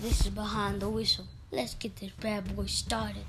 This is Behind the Whistle. Let's get this bad boy started.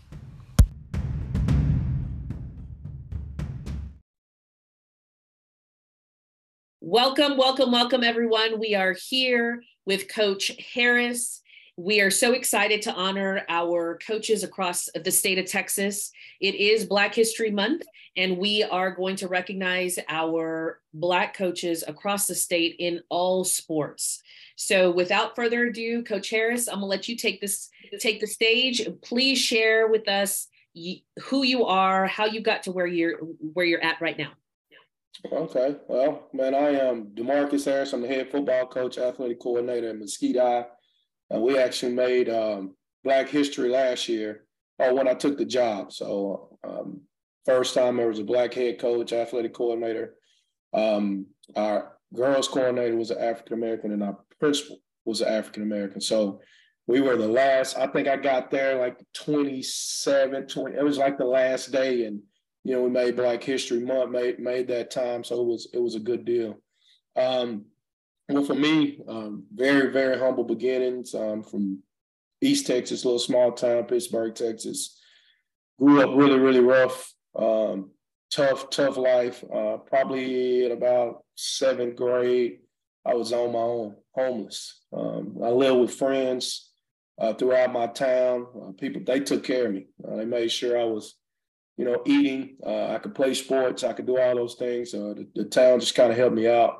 Welcome, everyone. We are here with Coach Harris. We are so excited to honor our coaches across the state of Texas. It is Black History Month, and we are going to recognize our Black coaches across the state in all sports. So without further ado, Coach Harris, I'm gonna let you take the stage. Please share with us who you are, how you got to where you're at right now. Okay. Well, man, I am DeMarcus Harris. I'm the head football coach, athletic coordinator at Mesquite High. We actually made Black History last year, or when I took the job. So first time there was a Black head coach, athletic coordinator. Our girls coordinator was an African-American, and our principal was an African-American. So we were the last. I think I got there like 20. It was like the last day, and we made Black History Month, made that time, so it was a good deal. Well, for me, very, very humble beginnings. From East Texas, little small town, Pittsburgh, Texas. Grew up really, really rough, tough life. Probably at about 7th grade, I was on my own, homeless. I lived with friends throughout my town. People, they took care of me. They made sure I was eating, I could play sports, I could do all those things. The town just kind of helped me out.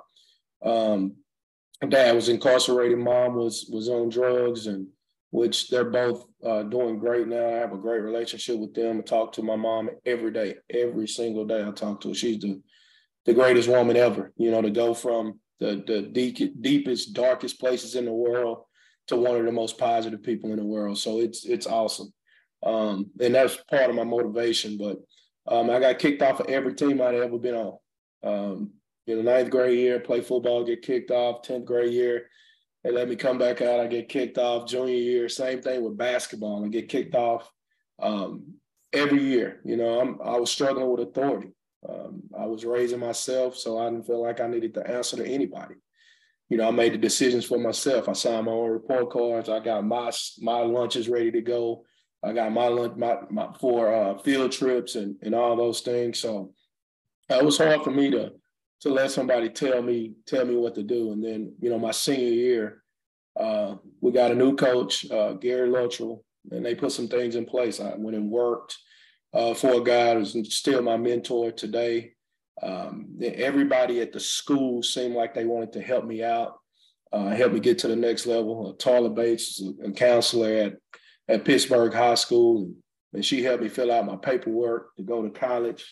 Dad was incarcerated, mom was on drugs, and which they're both doing great now. I have a great relationship with them. I talk to my mom every day, every single day I talk to her. She's the greatest woman ever, to go from the deepest, darkest places in the world to one of the most positive people in the world. So it's awesome. And that's part of my motivation. But I got kicked off of every team I'd ever been on. 9th grade year, play football, get kicked off. 10th grade year, they let me come back out. I get kicked off. Junior year, same thing with basketball. I get kicked off every year. I was struggling with authority. I was raising myself, so I didn't feel like I needed to answer to anybody. I made the decisions for myself. I signed my own report cards. I got my lunches ready to go. I got my lunch for field trips and all those things. So it was hard for me to let somebody tell me what to do. And then, my senior year, we got a new coach, Gary Luttrell, and they put some things in place. I went and worked for a guy who's still my mentor today. Everybody at the school seemed like they wanted to help me out, help me get to the next level. Tarla Bates, a counselor at Pittsburgh High School, and she helped me fill out my paperwork to go to college.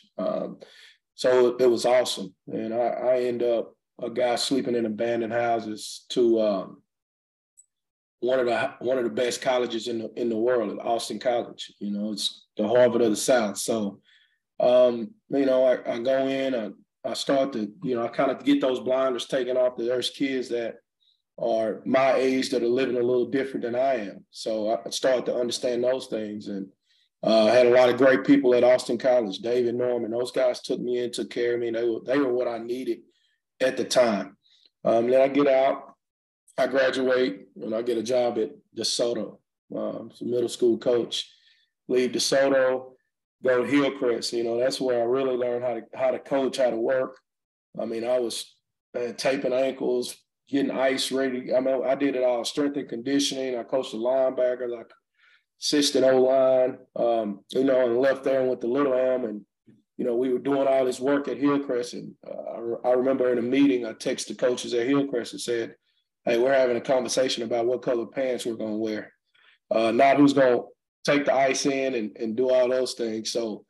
So it was awesome. And I end up a guy sleeping in abandoned houses to one of the best colleges in the world, at Austin College. It's the Harvard of the South. So I go in, I start to, I kind of get those blinders taken off. There's kids that are my age that are living a little different than I am. So I started to understand those things, and I had a lot of great people at Austin College, David Norman. Those guys took me in, took care of me. They were what I needed at the time. Then I get out, I graduate, and I get a job at DeSoto, as a middle school coach. Leave DeSoto, go to Hillcrest. That's where I really learned how to coach, how to work. I was taping ankles, getting ice ready. I did it all, strength and conditioning. I coached the linebackers, I assisted O-line, and left there and went to Little Elm. And, we were doing all this work at Hillcrest. And I remember in a meeting, I texted the coaches at Hillcrest and said, hey, we're having a conversation about what color pants we're going to wear. Not who's going to take the ice in and do all those things. So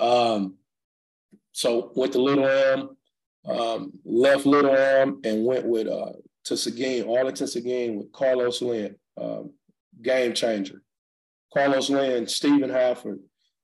went to Little Elm, left Little Elm and went with to Seguin, Arlington Seguin, with Carlos Lynn, game changer. Carlos Lynn, Stephen Halford,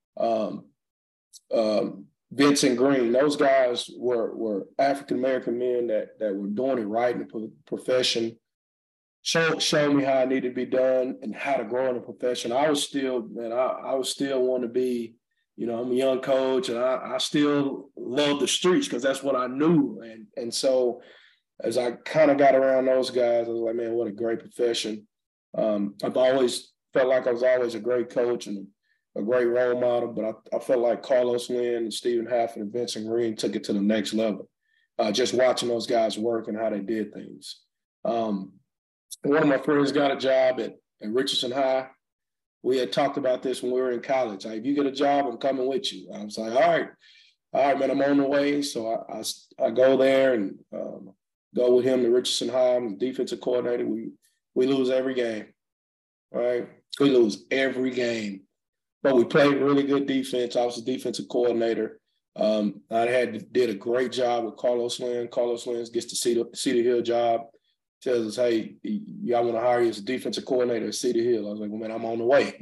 Vincent Green, those guys were African-American men that were doing it right in the profession, showed me how it needed to be done and how to grow in the profession. I was still wanting to be, I'm a young coach, and I still love the streets because that's what I knew. And so as I kind of got around those guys, I was like, man, what a great profession. I've always felt like I was always a great coach and a great role model, but I felt like Carlos Lynn and Stephen Hafford and Vincent Green took it to the next level. Just watching those guys work and how they did things. One of my friends got a job at Richardson High. We had talked about this when we were in college. Like, if you get a job, I'm coming with you. I was like, all right, man, I'm on the way. So I go there and go with him to Richardson High. I'm the defensive coordinator. We lose every game, right? We lose every game. But we played really good defense. I was the defensive coordinator. Did a great job with Carlos Lynn. Carlos Lynn gets the Cedar Hill job. Tells us, hey, y'all want to hire you as a defensive coordinator at Cedar Hill. I was like, well, man, I'm on the way.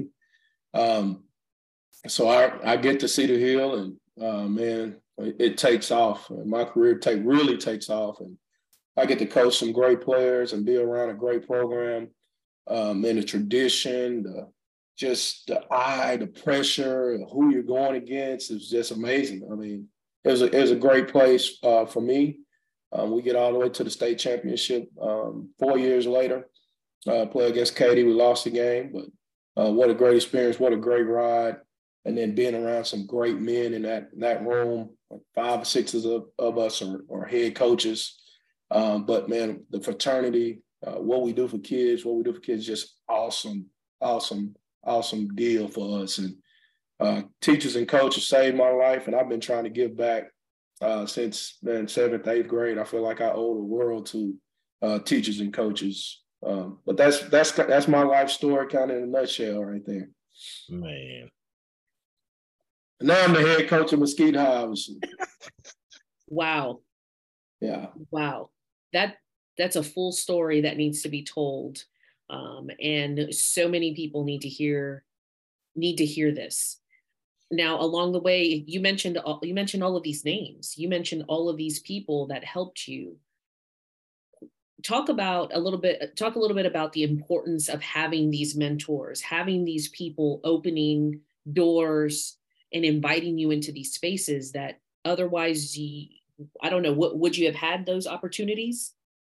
So I get to Cedar Hill, and man, it takes off. My career really takes off, and I get to coach some great players and be around a great program. And the tradition, the eye, the pressure, who you're going against is just amazing. I mean, it was a great place for me. We get all the way to the state championship 4 years later. Play against Katy. We lost the game, but what a great experience. What a great ride. And then being around some great men in that room, like 5 or 6 of us are head coaches. But, man, the fraternity, what we do for kids, just awesome deal for us. And teachers and coaches saved my life, and I've been trying to give back since 7th, 8th grade. I feel like I owe the world to teachers and coaches. But that's my life story, kind of in a nutshell, right there. Man. And now I'm the head coach of Mesquite High, obviously. Wow. Yeah. Wow. That's a full story that needs to be told. And so many people need to hear this. Now, along the way, you mentioned all of these names. You mentioned all of these people that helped you. Talk a little bit about the importance of having these mentors, having these people opening doors and inviting you into these spaces that otherwise, I don't know, would you have had those opportunities?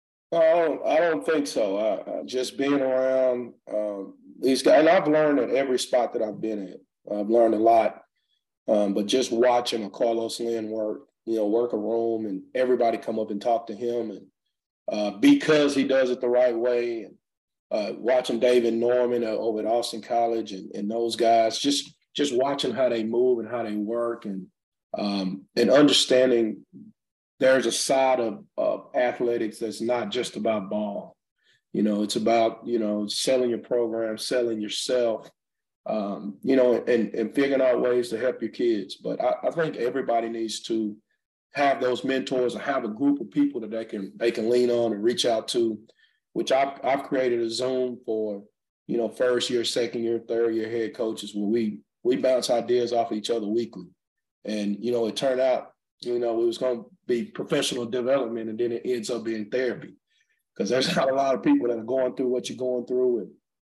I don't think so. Just being around these guys, and I've learned at every spot that I've been at. I've learned a lot, but just watching a Carlos Lynn work a room and everybody come up and talk to him, and because he does it the right way, and watching David Norman over at Austin College and those guys, just watching how they move and how they work, and understanding there's a side of athletics that's not just about ball. It's about, selling your program, selling yourself, and figuring out ways to help your kids. But I think everybody needs to have those mentors and have a group of people that they can lean on and reach out to, which I've created a Zoom for, first year, second year, third year head coaches, where we bounce ideas off each other weekly. And, it turned out, it was going to be professional development, and then it ends up being therapy, because there's not a lot of people that are going through what you're going through.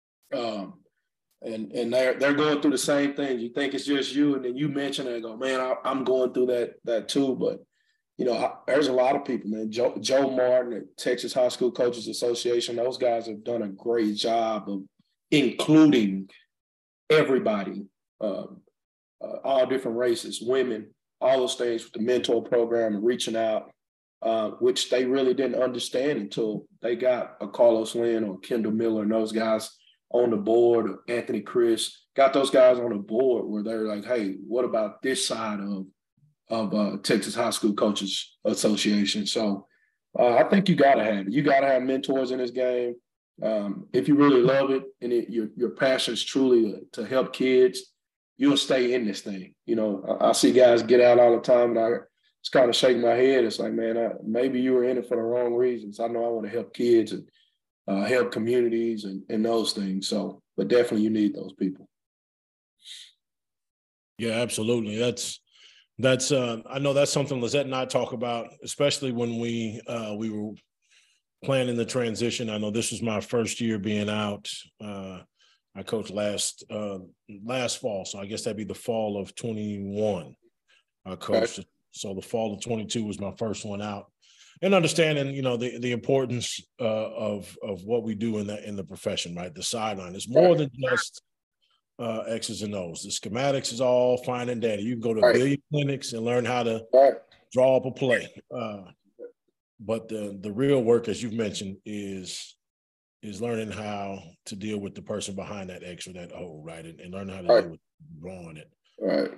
And they're going through the same things. You think it's just you, and then you mention it and go, man, I'm going through that too. But, there's a lot of people, man. Joe Martin at Texas High School Coaches Association, those guys have done a great job of including everybody, all different races, women, all those things with the mentor program and reaching out, which they really didn't understand until they got a Carlos Lynn or Kendall Miller and those guys on the board, or Anthony Chris, got those guys on the board where they're like, hey, what about this side of Texas High School Coaches Association? So I think you got to have it. You got to have mentors in this game. If you really love it and your passion is truly to help kids, you'll stay in this thing. I see guys get out all the time, and I just kind of shake my head. It's like, man, maybe you were in it for the wrong reasons. I know I want to help kids and help communities and those things. So, but definitely you need those people. Yeah, absolutely. That's I know that's something Lizette and I talk about, especially when we were planning the transition. I know this was my first year being out. I coached last fall, so I guess that'd be the fall of 21. I coached, so the fall of 22 was my first one out. and understanding, the importance of what we do in the profession, right? The sideline is more than just X's and O's. The schematics is all fine and dandy. You can go to a billion clinics and learn how to draw up a play. But the real work, as you've mentioned, is learning how to deal with the person behind that X or that O, right? And learn how to deal with drawing it. Right.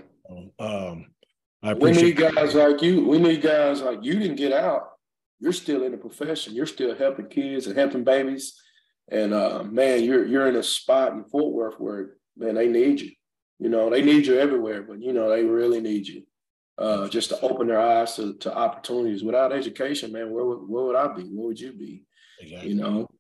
I appreciate. We need guys like you. We need guys like you. Didn't get out. You're still in the profession. You're still helping kids and helping babies. And man, you're in a spot in Fort Worth where, man, they need you. They need you everywhere, but they really need you. Just to open their eyes to opportunities. Without education, man, where would I be? Where would you be? Exactly.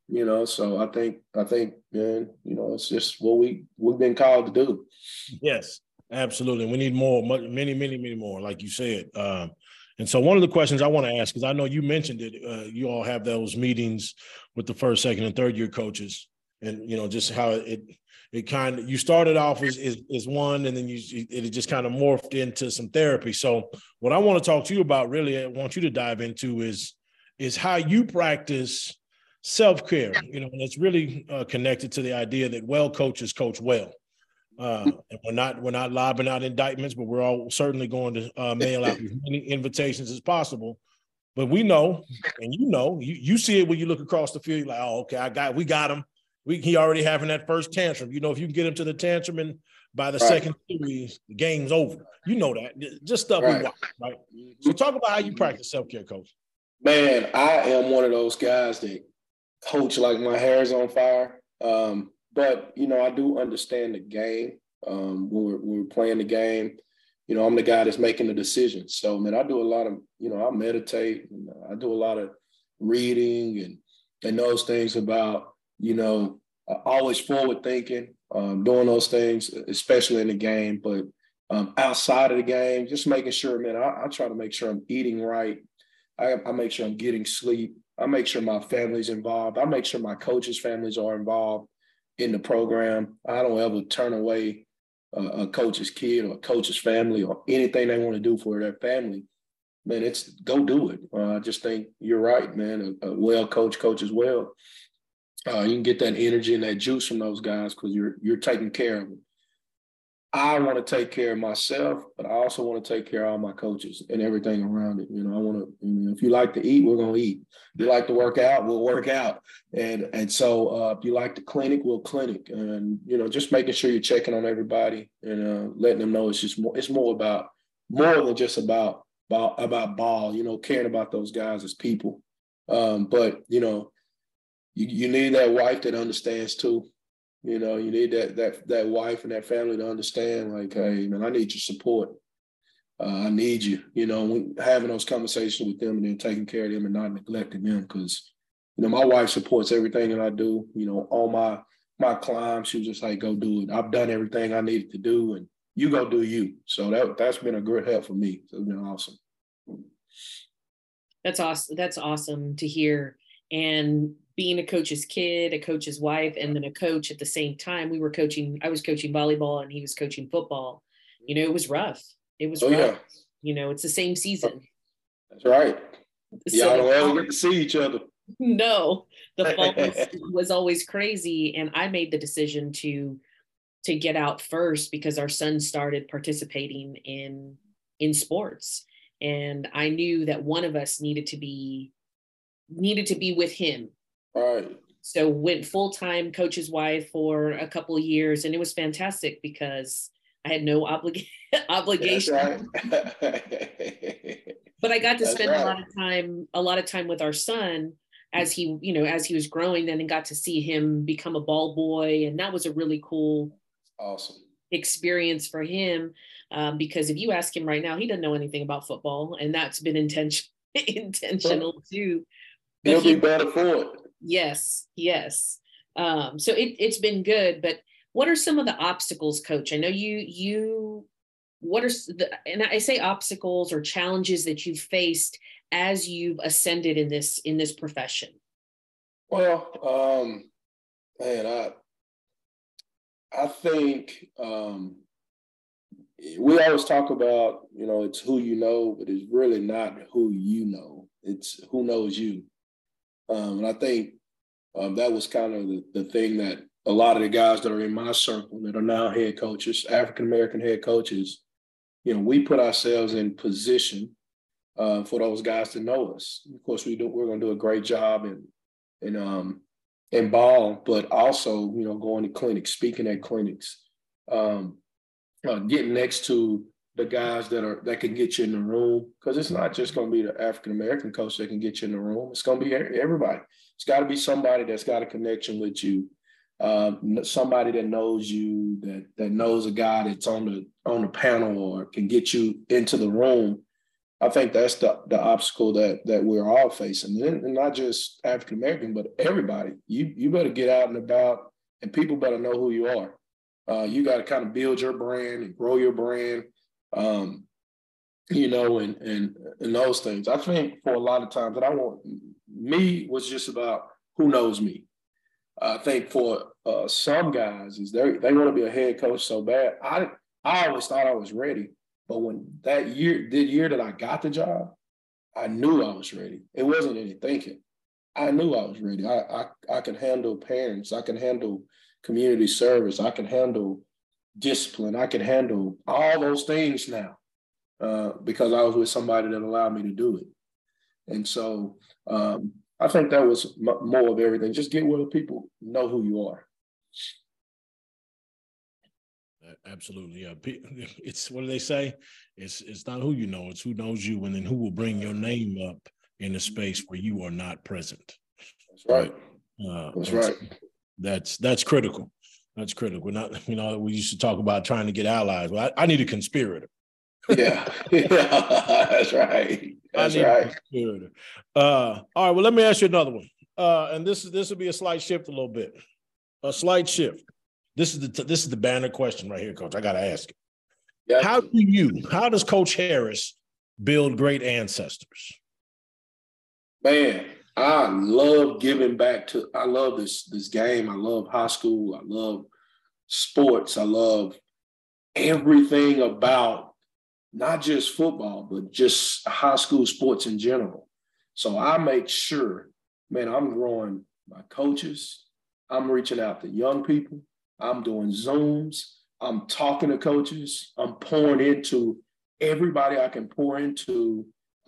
So I think, man, it's just what we've been called to do. Yes, absolutely. We need more, many, many, many more, like you said. And so one of the questions I want to ask, because I know you mentioned it, you all have those meetings with the first, second, and third year coaches, and just how it kind of, you started off as one, and then it just kind of morphed into some therapy. So what I want to talk to you about, really, I want you to dive into is how you practice self-care, and it's really connected to the idea that well coaches coach well. And we're not lobbing out indictments, but we're all certainly going to mail out as many invitations as possible. But we know, and you see it when you look across the field, you're like, oh, okay, we got him. He already having that first tantrum. If you can get him to the tantrum, and by the second series, the game's over. That. Just stuff we watch, right? So talk about how you practice self-care, Coach. Man, I am one of those guys that coach like my hair's on fire. But, I do understand the game. When we're playing the game, I'm the guy that's making the decisions. So, man, I do a lot of, I meditate, and I do a lot of reading and those things about, always forward thinking, doing those things, especially in the game. But outside of the game, just making sure, man, I try to make sure I'm eating right. I make sure I'm getting sleep. I make sure my family's involved. I make sure my coaches' families are involved in the program. I don't ever turn away a coach's kid or a coach's family or anything they want to do for their family. Man, it's go do it. I just think you're right, man. A well coach coaches well. You can get that energy and that juice from those guys because you're taking care of them. I want to take care of myself, but I also want to take care of all my coaches and everything around it. I want to, if you like to eat, we're going to eat. If you like to work out, we'll work out. And so if you like to clinic, we'll clinic. And, just making sure you're checking on everybody and letting them know it's more than just about ball, caring about those guys as people. But, you need that wife that understands too. You need that wife and that family to understand, like, hey, man, I need your support. I need you, having those conversations with them and then taking care of them and not neglecting them because, my wife supports everything that I do, on my climb. She was just like, go do it. I've done everything I needed to do and you go do you. So that's been a great help for me. So it's been awesome. That's awesome. That's awesome to hear. And being a coach's kid, a coach's wife, and then a coach at the same time, I was coaching volleyball and he was coaching football. It was rough. It was rough. Yeah. It's the same season. That's right. Y'all don't ever get to see each other. No, the fall was always crazy. And I made the decision to get out first because our son started participating in sports. And I knew that one of us needed to be with him. Right. So went full-time coach's wife for a couple of years, and it was fantastic because I had no obligation. Right. But I got to spend a lot of time with our son as he was growing, then and got to see him become a ball boy, and that was a really cool, awesome experience for him. Because if you ask him right now, he doesn't know anything about football, and that's been intentional too. He'll be better for it. Yes. So it's been good, but what are some of the obstacles, Coach? I know and I say obstacles or challenges that you've faced as you've ascended in this profession? Well, man, I think we always talk about, it's who you know, but it's really not who you know. It's who knows you. And I think that was kind of the thing that a lot of the guys that are in my circle that are now head coaches, African-American head coaches, we put ourselves in position for those guys to know us. Of course, we're going to do a great job in ball, but also, going to clinics, speaking at clinics, getting next to the guys that can get you in the room, because it's not just going to be the African-American coach that can get you in the room. It's going to be everybody. It's got to be somebody that's got a connection with you, somebody that knows you, that knows a guy that's on the panel or can get you into the room. I think that's the obstacle that we're all facing, and not just African-American, but everybody. You better get out and about, and people better know who you are. You got to kind of build your brand and grow your brand. And those things. I think for a lot of times that me was just about who knows me. I think for some guys is they want to be a head coach so bad. I always thought I was ready, but when the year that I got the job, I knew I was ready. It wasn't any thinking. I knew I was ready. I can handle parents. I can handle community service. I can handle discipline. I can handle all those things now because I was with somebody that allowed me to do it. And so I think that was more of everything. Just get where the people know who you are. Absolutely. Yeah. It's, what do they say? It's not who you know, it's who knows you, and then who will bring your name up in a space where you are not present. That's right. That's right. That's critical. That's critical. We're not, we used to talk about trying to get allies. Well, I need a conspirator. Yeah. That's right. That's right. All right. Well, let me ask you another one. And this will be a slight shift a little bit. A slight shift. This is the banner question right here, Coach. I got to ask it. Yeah. How does Coach Harris build great ancestors? Man, I love giving back I love this game. I love high school. I love sports. I love everything about not just football, but just high school sports in general. So I make sure, man, I'm growing my coaches. I'm reaching out to young people. I'm doing Zooms. I'm talking to coaches. I'm pouring into everybody I can pour into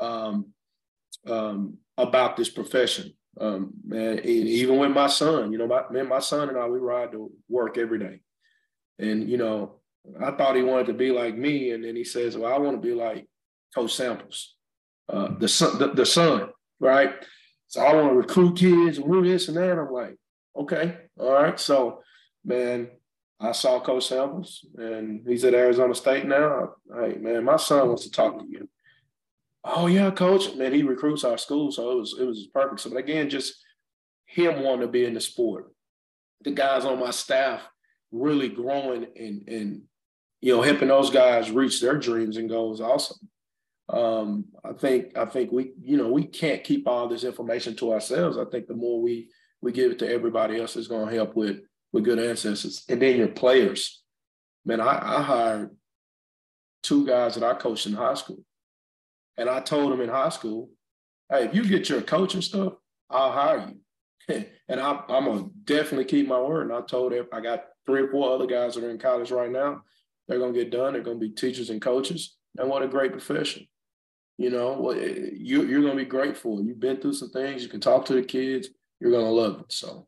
about this profession. Man, even with my son, my son and I, we ride to work every day. And, I thought he wanted to be like me. And then he says, well, I want to be like Coach Samples, the son, right? So I want to recruit kids and do this and that. I'm like, okay, all right. So, man, I saw Coach Samples, and he's at Arizona State now. Hey, man, my son wants to talk to you. Oh, yeah, Coach. Man, he recruits our school, so it was perfect. So, but again, just him wanting to be in the sport. The guys on my staff really growing and helping those guys reach their dreams and goals also. I think we can't keep all this information to ourselves. I think the more we give it to everybody else, it's going to help with good ancestors. And then your players. Man, I hired 2 guys that I coached in high school. And I told them in high school, hey, if you get your coaching stuff, I'll hire you. And I'm going to definitely keep my word. And I told them, I got 3 or 4 other guys that are in college right now. They're going to get done. They're going to be teachers and coaches. And what a great profession. You're going to be grateful. You've been through some things. You can talk to the kids. You're going to love it. So.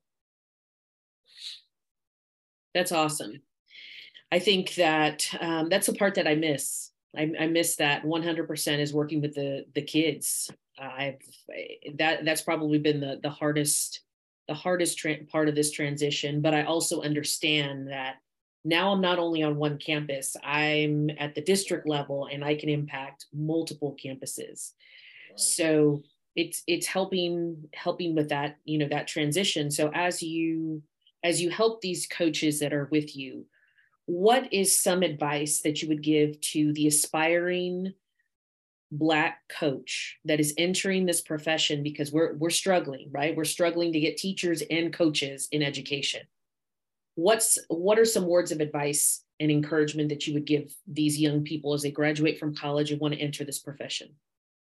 That's awesome. I think that that's the part that I miss. I miss that 100% is working with the kids. That's probably been the hardest part of this transition. But I also understand that now I'm not only on one campus, I'm at the district level, and I can impact multiple campuses. Right. So it's helping with that, that transition. So as you help these coaches that are with you, what is some advice that you would give to the aspiring Black coach that is entering this profession? Because we're struggling, right? We're struggling to get teachers and coaches in education. What are some words of advice and encouragement that you would give these young people as they graduate from college and want to enter this profession?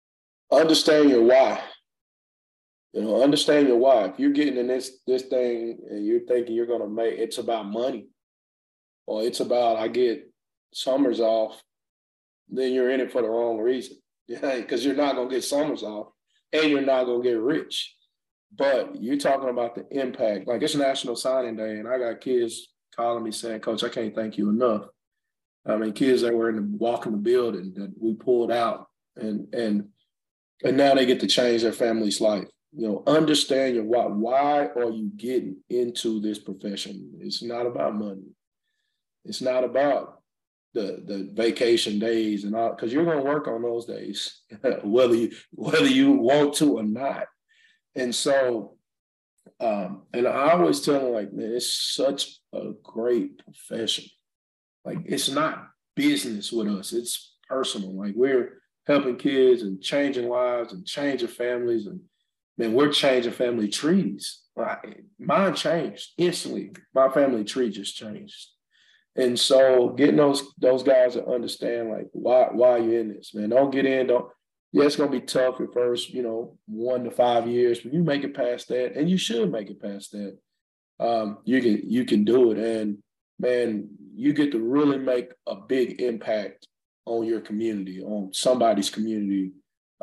understand your why. Understand your why. If you're getting in this thing and you're thinking you're going to make, it's about money, or it's about I get summers off, then you're in it for the wrong reason. Yeah, because you're not going to get summers off and you're not going to get rich. But you're talking about the impact. Like, it's National Signing Day, and I got kids calling me saying, Coach, I can't thank you enough. I mean, kids that were walking the building that we pulled out, and now they get to change their family's life. Understand your why. Why are you getting into this profession? It's not about money. It's not about the vacation days and all, because you're going to work on those days, whether you want to or not. And so, and I always tell them, like, man, it's such a great profession. Like, it's not business with us. It's personal. Like, we're helping kids and changing lives and changing families. And, man, we're changing family trees. Mine changed instantly. My family tree just changed. And so getting those guys to understand, like, why you're in this, man. Don't get in. Yeah, it's going to be tough your first, 1 to 5 years, but you make it past that, and you should make it past that. You can do it. And, man, you get to really make a big impact on your community, on somebody's community.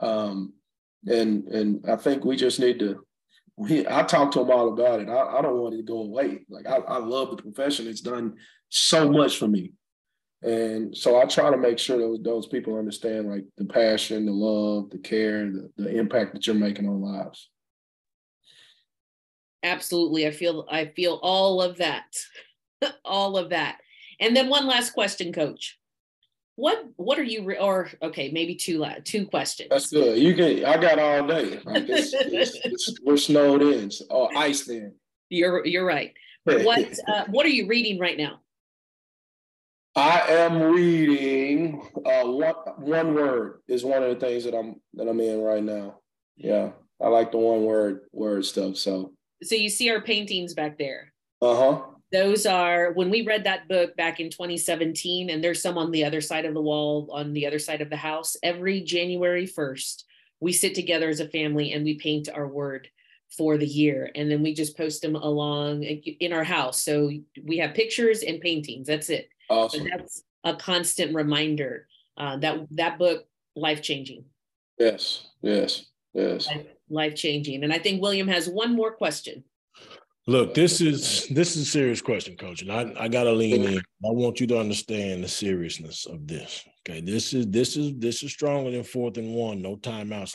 And I think we just need to, I talk to them all about it. I don't want it to go away. Like, I love the profession. It's done so much for me. And so I try to make sure those people understand, like, the passion, the love, the care, the impact that you're making on lives. Absolutely. I feel all of that, all of that. And then one last question, Coach. What are you, maybe two questions. That's good. I got all day. Like, we're snowed in, or iced in. You're right. What are you reading right now? I am reading one word is one of the things that I'm in right now. Yeah, I like the one word stuff. So you see our paintings back there. Those are, when we read that book back in 2017, and there's some on the other side of the wall, on the other side of the house. Every January 1st, we sit together as a family and we paint our word for the year, and then we just post them along in our house. So we have pictures and paintings. That's it. Awesome. But that's a constant reminder that book, life-changing. Yes. Life-changing. And I think William has one more question. Look, this is a serious question, Coach, and I gotta lean in. I want you to understand the seriousness of this. Okay, this is stronger than 4th and 1. No timeouts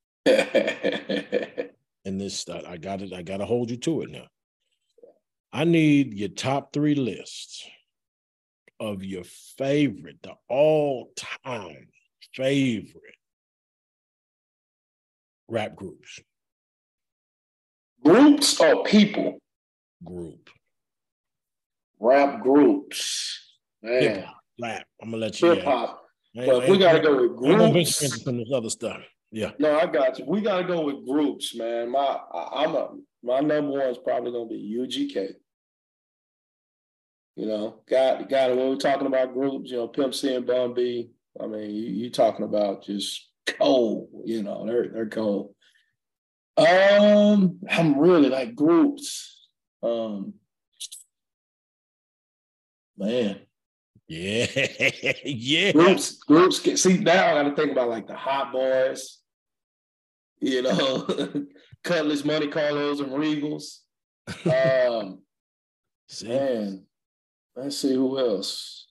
left. And this, I gotta hold you to it now. I need your top 3 lists of your favorite, the all-time favorite rap groups. Groups or people? Group. Rap groups. Man. Hip-hop, rap. I'm gonna let you. Hip-hop. But we gotta go with groups. I'm gonna some of this other stuff. Yeah. No, I got you. We gotta go with groups, man. My number one is probably gonna be UGK. When we're talking about groups, Pimp C and Bun B. I mean, you talking about just cold. They're cold. I'm really like groups. Man. Yeah. Yeah. Groups see, now I gotta think about, like, the Hot Boys, Cutlass, Monte Carlos, and Regals. Man, let's see who else.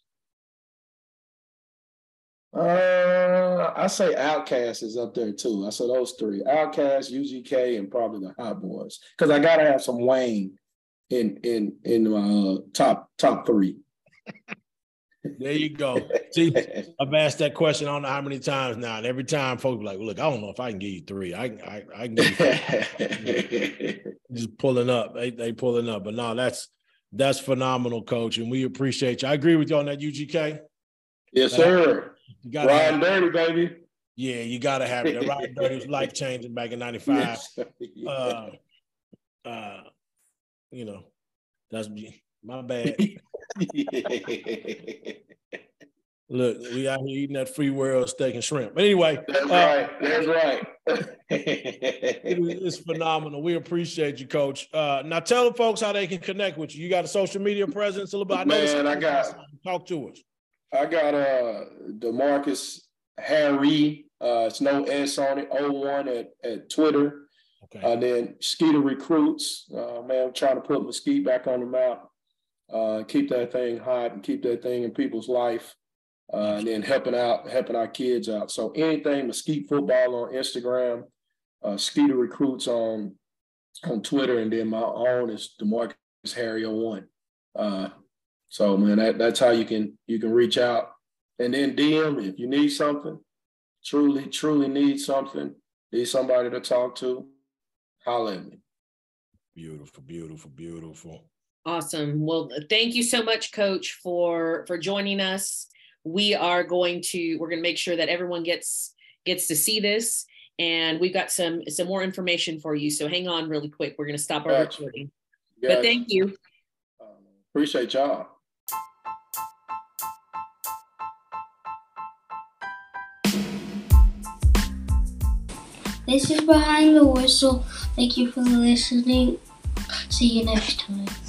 I say Outkast is up there too. I said those 3: Outkast, UGK, and probably the Hot Boys, because I gotta have some Wayne in my top 3. There you go. See, I've asked that question I don't know how many times now, and every time folks are like, well, look, I don't know if I can give you 3. I can give you 4. Just pulling up. They pulling up. But no, that's phenomenal, Coach, and we appreciate you. I agree with you on that, UGK. Yes, sir. Riding dirty, baby. Yeah, you gotta have it. Riding dirty was life-changing back in '95. Yes. That's my bad. Look, we out here eating that free world steak and shrimp. But anyway, That's right. That's right. It's phenomenal. We appreciate you, Coach. Now tell the folks how they can connect with you. You got a social media presence a little bit. Talk to us. I got DeMarcus Harry. It's no S on it. 01 at Twitter. Okay. And then Skeeter Recruits. Man, I'm trying to put Mesquite back on the map. Keep that thing hot and keep that thing in people's life. And then helping our kids out. So anything Mesquite football on Instagram, Skeeter Recruits on Twitter, and then my own is DeMarcus Harry 01. So man, that's how you can reach out. And then DM if you need something, truly need something, need somebody to talk to, holler at me. Beautiful, beautiful, beautiful. Awesome. Well, thank you so much, Coach, for joining us. We're going to make sure that everyone gets to see this, and we've got some more information for you. So hang on really quick. We're going to stop our recording. But thank you. Appreciate y'all. This is Behind the Whistle. Thank you for listening. See you next time.